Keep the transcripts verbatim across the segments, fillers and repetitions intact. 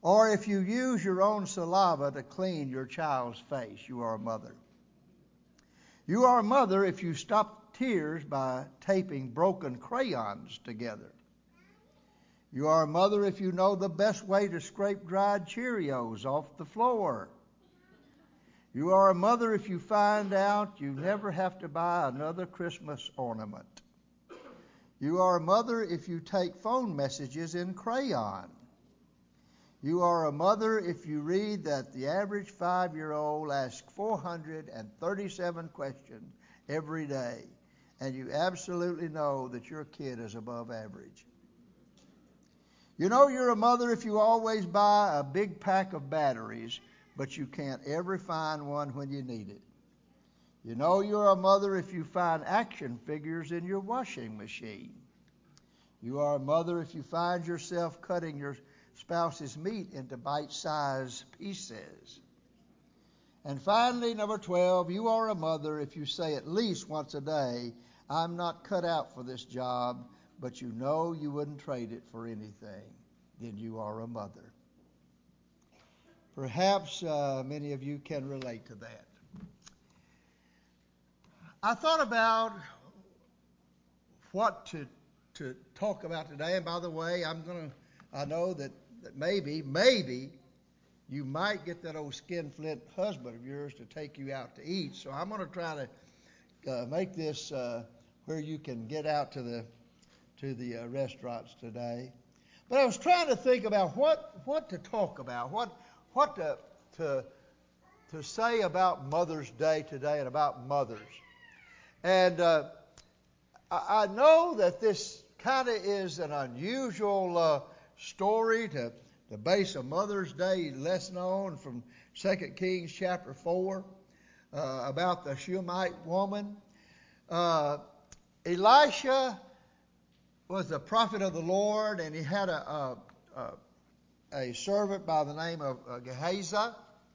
Or if you use your own saliva to clean your child's face, you are a mother. You are a mother if you stop tears by taping broken crayons together. You are a mother if you know the best way to scrape dried Cheerios off the floor. You are a mother if you find out you never have to buy another Christmas ornament. You are a mother if you take phone messages in crayon. You are a mother if you read that the average five-year-old asks four hundred thirty-seven questions every day, and you absolutely know that your kid is above average. You know you're a mother if you always buy a big pack of batteries, but you can't ever find one when you need it. You know you're a mother if you find action figures in your washing machine. You are a mother if you find yourself cutting your spouse's meat into bite-sized pieces. And finally, number twelve, you are a mother if you say at least once a day, I'm not cut out for this job, but you know you wouldn't trade it for anything. Then you are a mother. Perhaps uh, many of you can relate to that. I thought about what to to talk about today. And by the way, I'm going to, I know that, that maybe, maybe you might get that old skinflint husband of yours to take you out to eat. So I'm going to try to uh, make this uh, where you can get out to the to the uh, restaurants today. But I was trying to think about what what to talk about, what what to to to say about Mother's Day today and about mothers. And uh, I, I know that this kind of is an unusual uh, story to, to base a Mother's Day lesson on from Second Kings chapter four uh, about the Shunammite woman. Uh, Elisha was the prophet of the Lord, and he had a a, a, a servant by the name of uh, Gehazi,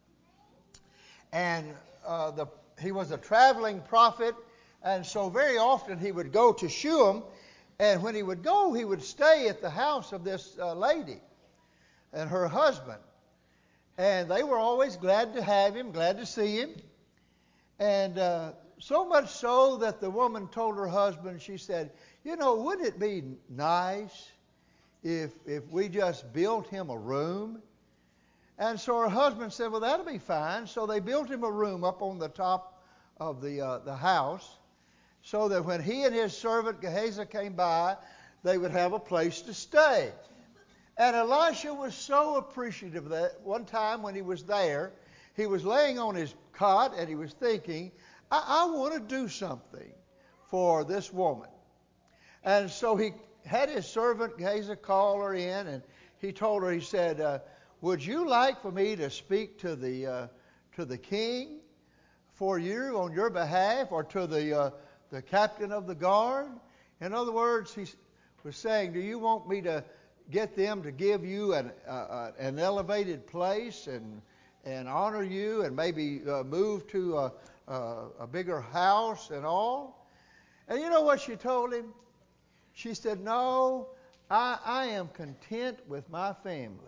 and uh, the he was a traveling prophet, and so very often he would go to Shunem. And when he would go, he would stay at the house of this uh, lady and her husband. And they were always glad to have him, glad to see him. And uh, so much so that the woman told her husband, she said, you know, wouldn't it be nice if if we just built him a room? And so her husband said, well, that'll be fine. So they built him a room up on the top of the uh, the house, so that when he and his servant Gehazi came by, they would have a place to stay. And Elisha was so appreciative of that. One time when he was there, he was laying on his cot and he was thinking, I, I want to do something for this woman. And so he had his servant Gehazi call her in, and he told her, he said, uh, would you like for me to speak to the uh, to the king for you on your behalf, or to the uh, the captain of the guard? In other words, he was saying, do you want me to get them to give you an uh, an elevated place and and honor you, and maybe uh, move to a, a, a bigger house and all? And you know what she told him? She said, no, I, I am content with my family.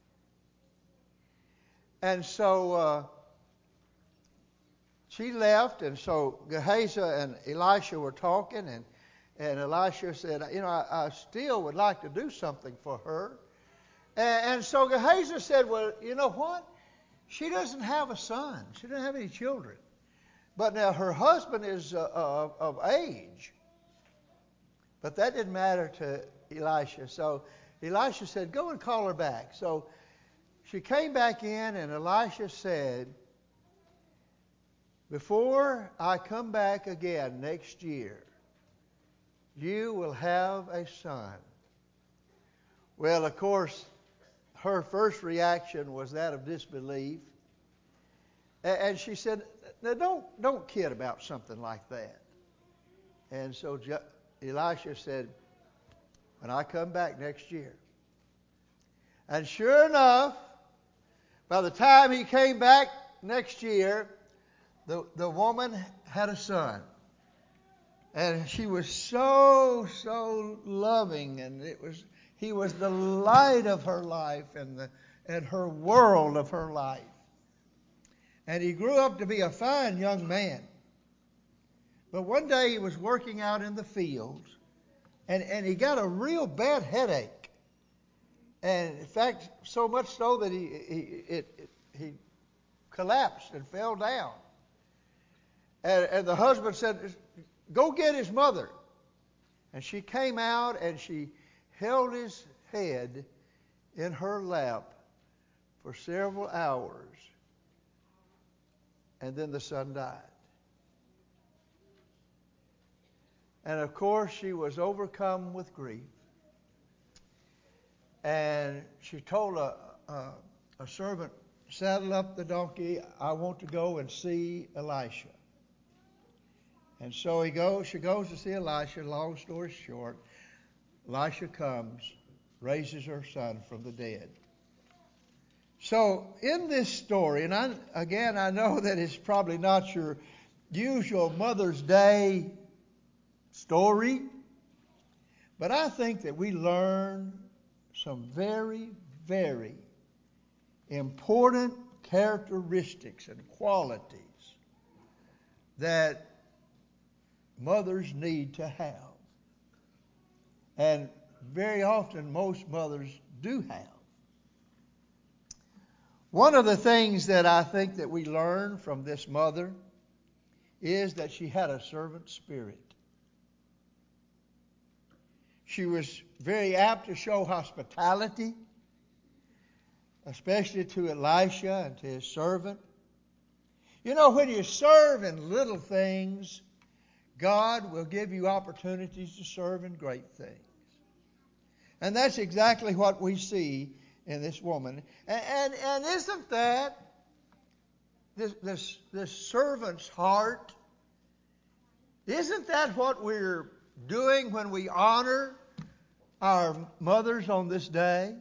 And so uh, she left, and so Gehazi and Elisha were talking, and, and Elisha said, you know, I, I still would like to do something for her. And, and so Gehazi said, well, you know what? She doesn't have a son. She doesn't have any children. But now her husband is uh, of, of age. But that didn't matter to Elisha. So Elisha said, go and call her back. So she came back in, and Elisha said, before I come back again next year, you will have a son. Well, of course, her first reaction was that of disbelief. And she said, now don't, don't kid about something like that. And so Elisha said, when I come back next year. And sure enough, by the time he came back next year, the, the woman had a son. And she was so, so loving, and it was He was the light of her life and, the, and her world of her life. And he grew up to be a fine young man. But one day he was working out in the fields, and, and he got a real bad headache. And in fact, so much so that he, he, it, it, he collapsed and fell down. And, and the husband said, "Go get his mother." And she came out and she held his head in her lap for several hours. And then the son died. And of course, she was overcome with grief. And she told a, a, a servant, "Saddle up the donkey. I want to go and see Elisha." And so he goes. She goes to see Elisha. Long story short, Elisha comes, raises her son from the dead. So in this story, and I, again, I know that it's probably not your usual Mother's Day story, but I think that we learn some very, very important characteristics and qualities that mothers need to have. And very often most mothers do have. One of the things that I think that we learn from this mother is that she had a servant spirit. She was very apt to show hospitality, especially to Elisha and to his servant. You know, when you serve in little things, God will give you opportunities to serve in great things. And that's exactly what we see in this woman. And, and, and isn't that this, this, this servant's heart? Isn't that what we're doing when we honor our mothers on this day?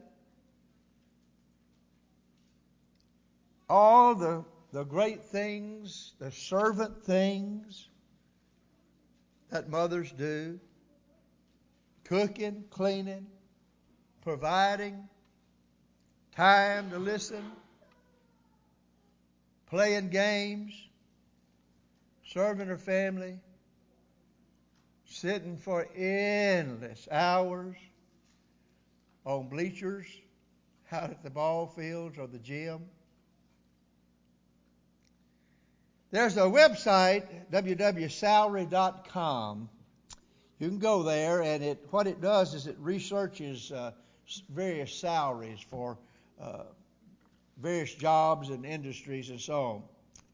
All the, the great things, the servant things that mothers do. Cooking, cleaning, providing, time to listen, playing games, serving her family, sitting for endless hours on bleachers out at the ball fields or the gym. There's a website, w w w dot salary dot com. You can go there, and it what it does is it researches uh, various salaries for uh, various jobs and industries and so on.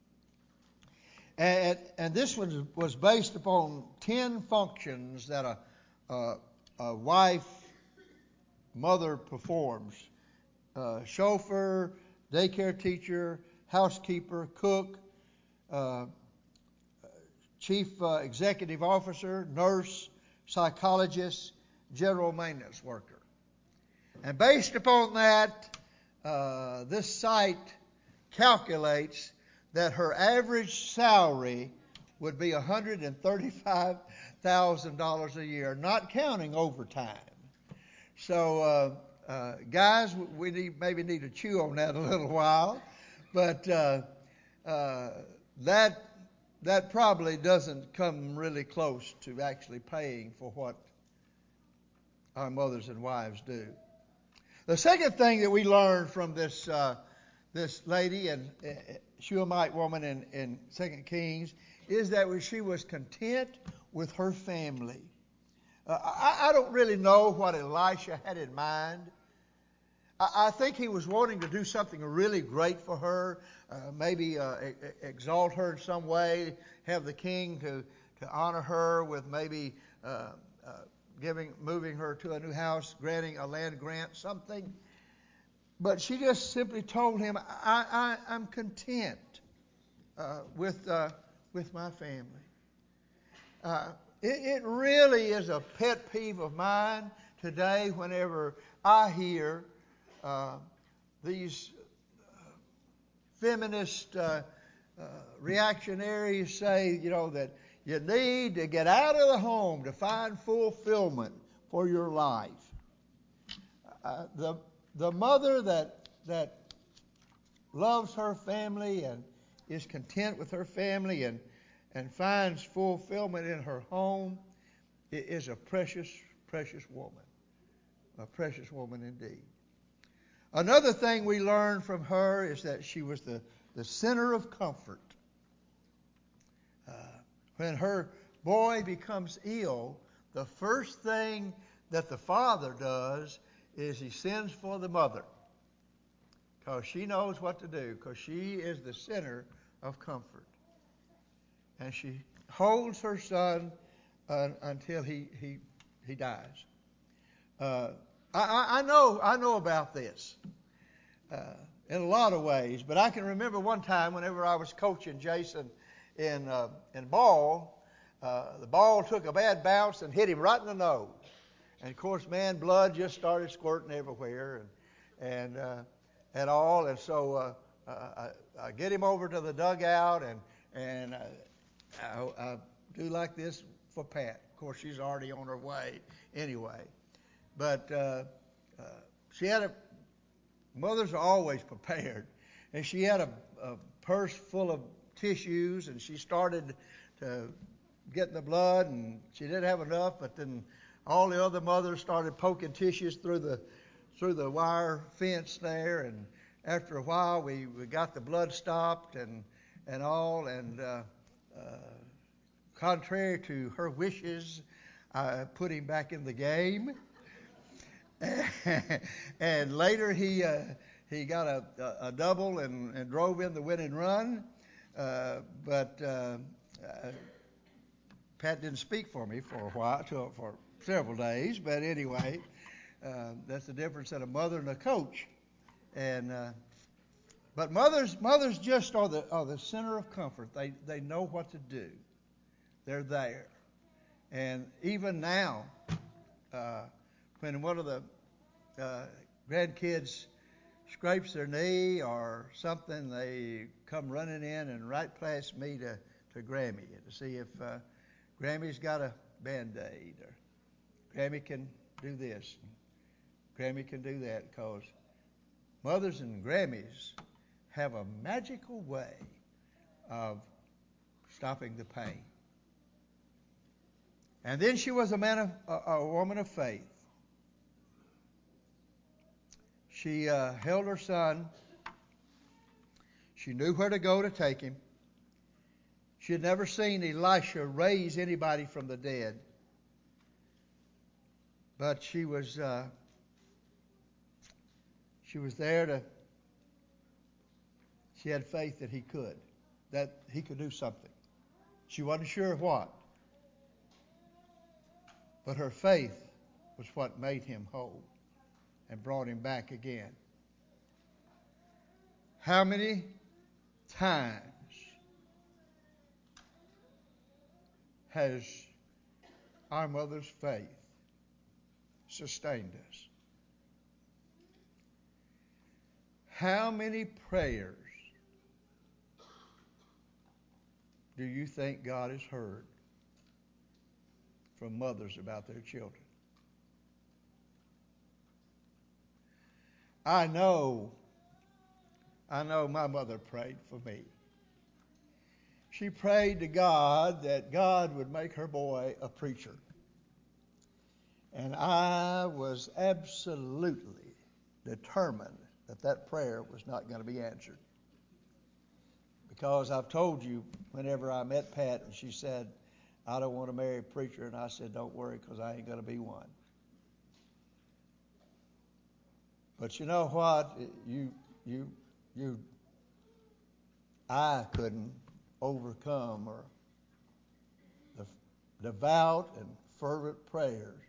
And, and this one was based upon ten functions that a, a, a wife, mother performs. Uh, chauffeur, daycare teacher, housekeeper, cook, uh, chief uh, executive officer, nurse, psychologist, general maintenance worker. And based upon that, uh, this site calculates that her average salary would be one hundred thirty-five thousand dollars a year, not counting overtime. So, uh, uh, guys, we need, maybe need to chew on that a little while, but uh, uh, that that probably doesn't come really close to actually paying for what our mothers and wives do. The second thing that we learn from this uh, this lady and uh, Shulamite woman in, in Second Kings is that she was content with her family. Uh, I, I don't really know what Elisha had in mind. I, I think he was wanting to do something really great for her, uh, maybe uh, e- exalt her in some way, have the king to, to honor her with maybe uh, uh, giving, moving her to a new house, granting a land grant, something. But she just simply told him, I, I, I'm content uh, with, uh, with my family. Uh, it, it really is a pet peeve of mine today whenever I hear uh, these uh, feminist uh, uh, reactionaries say, you know, that you need to get out of the home to find fulfillment for your life. uh, the the mother that that loves her family and is content with her family and and finds fulfillment in her home is a precious, precious woman. A precious woman indeed. Another thing we learn from her is that she was the, the center of comfort. Uh, when her boy becomes ill, the first thing that the father does is he sends for the mother, because she knows what to do, because she is the center of comfort. And she holds her son uh, until he he he dies. Uh, I, I know I know about this uh, in a lot of ways, but I can remember one time whenever I was coaching Jason in uh, in ball, uh, the ball took a bad bounce and hit him right in the nose, and of course, man, blood just started squirting everywhere and and uh, and all, and so uh, uh, I, I get him over to the dugout and and. Uh, I, I do like this for Pat. Of course, she's already on her way anyway. But uh, uh, she had a, mothers are always prepared. And she had a, a purse full of tissues, and she started to get the blood, and she didn't have enough, but then all the other mothers started poking tissues through the through the wire fence there, and after a while we, we got the blood stopped and, and all, and uh, Uh, contrary to her wishes, I put him back in the game. And later he uh, he got a, a, a double and, and drove in the winning run. Uh, but uh, uh, Pat didn't speak for me for a while, to, for several days. But anyway, uh, that's the difference in a mother and a coach. And uh, But mothers, mothers just are the are the center of comfort. They they know what to do. They're there. And even now, uh, when one of the uh, grandkids scrapes their knee or something, they come running in and right past me to, to Grammy to see if uh, Grammy's got a Band-Aid or Grammy can do this, Grammy can do that, because mothers and Grammys have a magical way of stopping the pain. And then she was a man of a, a woman of faith. She uh, held her son. She knew where to go to take him. She had never seen Elisha raise anybody from the dead, but she was uh, she was there to. She had faith that he could, that he could do something. She wasn't sure what, but her faith was what made him whole and brought him back again. How many times has our mother's faith sustained us? How many prayers do you think God has heard from mothers about their children? I know, I know my mother prayed for me. She prayed to God that God would make her boy a preacher. And I was absolutely determined that that prayer was not going to be answered. Because I've told you, whenever I met Pat and she said, I don't want to marry a preacher, and I said, don't worry, because I ain't going to be one. But you know what? You, you, you, I couldn't overcome or the devout and fervent prayers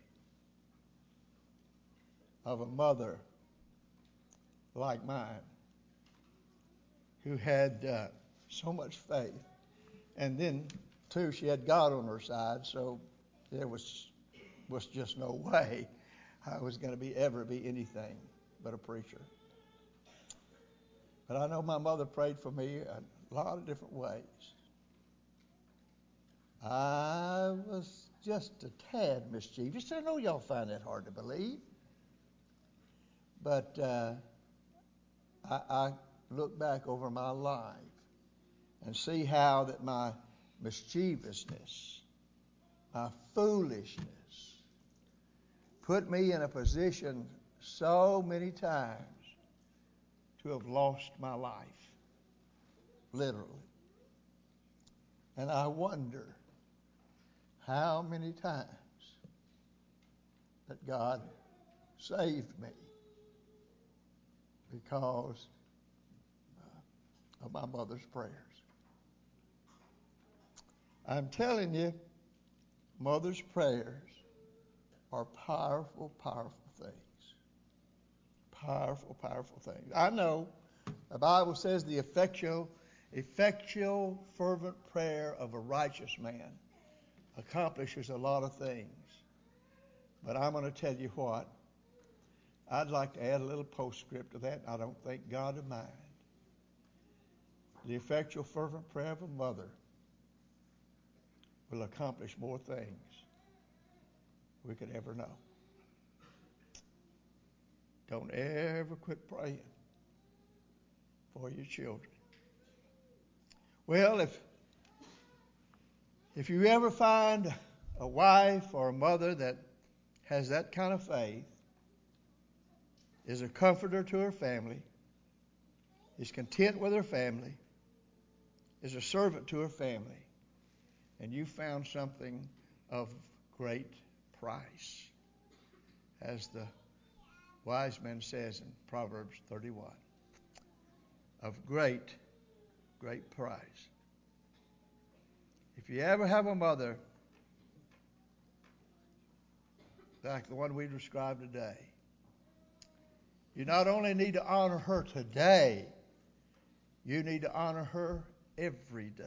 of a mother like mine who had uh, so much faith. And then, too, she had God on her side, so there was was just no way I was going to be ever be anything but a preacher. But I know my mother prayed for me a lot of different ways. I was just a tad mischievous. I know y'all find that hard to believe. But uh, I, I look back over my life and see how that my mischievousness, my foolishness, put me in a position so many times to have lost my life, literally. And I wonder how many times that God saved me because uh, of my mother's prayers. I'm telling you, mother's prayers are powerful, powerful things. Powerful, powerful things. I know the Bible says the effectual, effectual, fervent prayer of a righteous man accomplishes a lot of things. But I'm going to tell you what, I'd like to add a little postscript to that. I don't think God would mind. The effectual, fervent prayer of a mother will accomplish more things we could ever know. Don't ever quit praying for your children. Well, if if you ever find a wife or a mother that has that kind of faith, is a comforter to her family, is content with her family, is a servant to her family, and you found something of great price, as the wise man says in Proverbs thirty-one, of great, great price. If you ever have a mother like the one we described today, you not only need to honor her today, you need to honor her every day.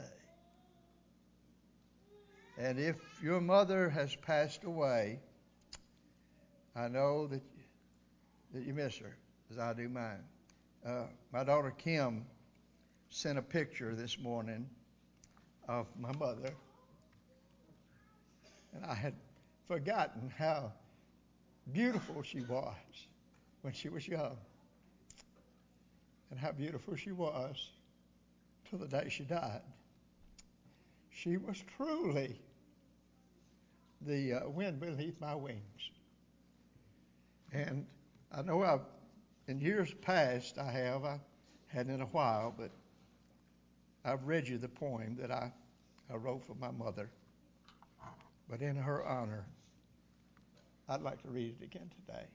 And if your mother has passed away, I know that, that you miss her, as I do mine. Uh, my daughter Kim sent a picture this morning of my mother, and I had forgotten how beautiful she was when she was young, and how beautiful she was till the day she died. She was truly the uh, wind beneath my wings. And I know I've, in years past, I have, I hadn't in a while, but I've read you the poem that I, I wrote for my mother. But in her honor, I'd like to read it again today.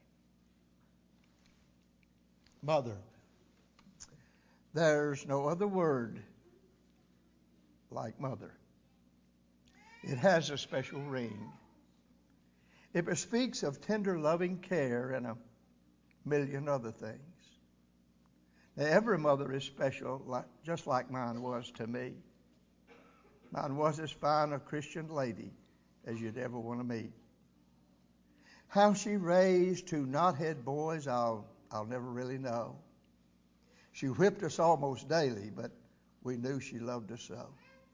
Mother, there's no other word like mother. It has a special ring. It bespeaks of tender, loving care and a million other things. Now, every mother is special, like, just like mine was to me. Mine was as fine a Christian lady as you'd ever want to meet. How she raised two knothead boys, I'll, I'll never really know. She whipped us almost daily, but we knew she loved us so.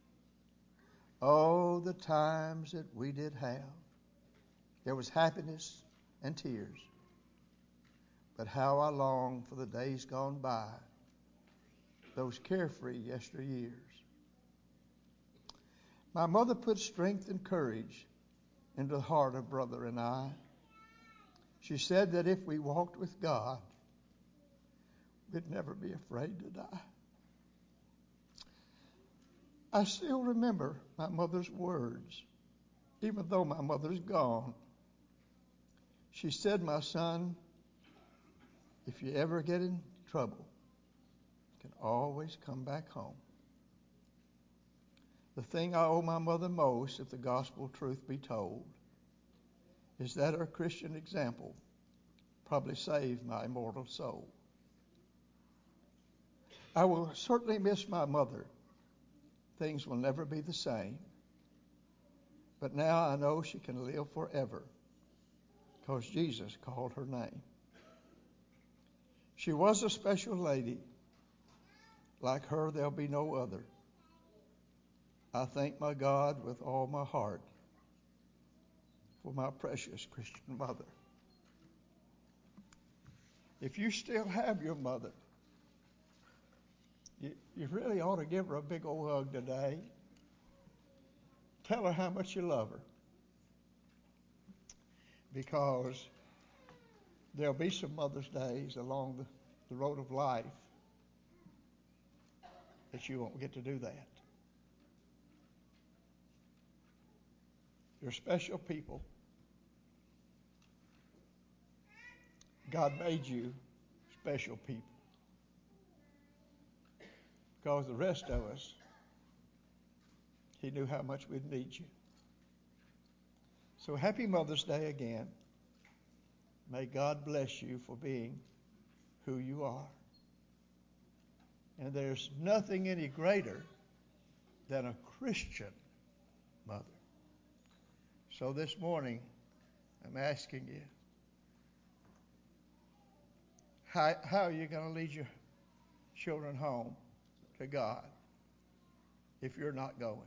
Oh, the times that we did have. There was happiness and tears. But how I long for the days gone by, those carefree yesteryears. My mother put strength and courage into the heart of brother and I. She said that if we walked with God, we'd never be afraid to die. I still remember my mother's words, even though my mother's gone. She said, my son, if you ever get in trouble, you can always come back home. The thing I owe my mother most, if the gospel truth be told, is that her Christian example probably saved my immortal soul. I will certainly miss my mother. Things will never be the same. But now I know she can live forever because Jesus called her name. She was a special lady. Like her, there'll be no other. I thank my God with all my heart for my precious Christian mother. If you still have your mother, you, you really ought to give her a big old hug today. Tell her how much you love her. Because there'll be some Mother's Days along the, the road of life that you won't get to do that. You're special people. God made you special people. Because the rest of us, He knew how much we'd need you. So happy Mother's Day again. May God bless you for being who you are. And there's nothing any greater than a Christian mother. So this morning, I'm asking you, how, how are you going to lead your children home to God if you're not going?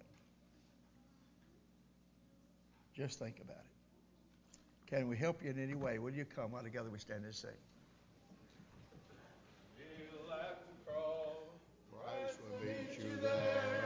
Just think about it. Can we help you in any way? Will you come while together we stand and sing? Christ will meet you there.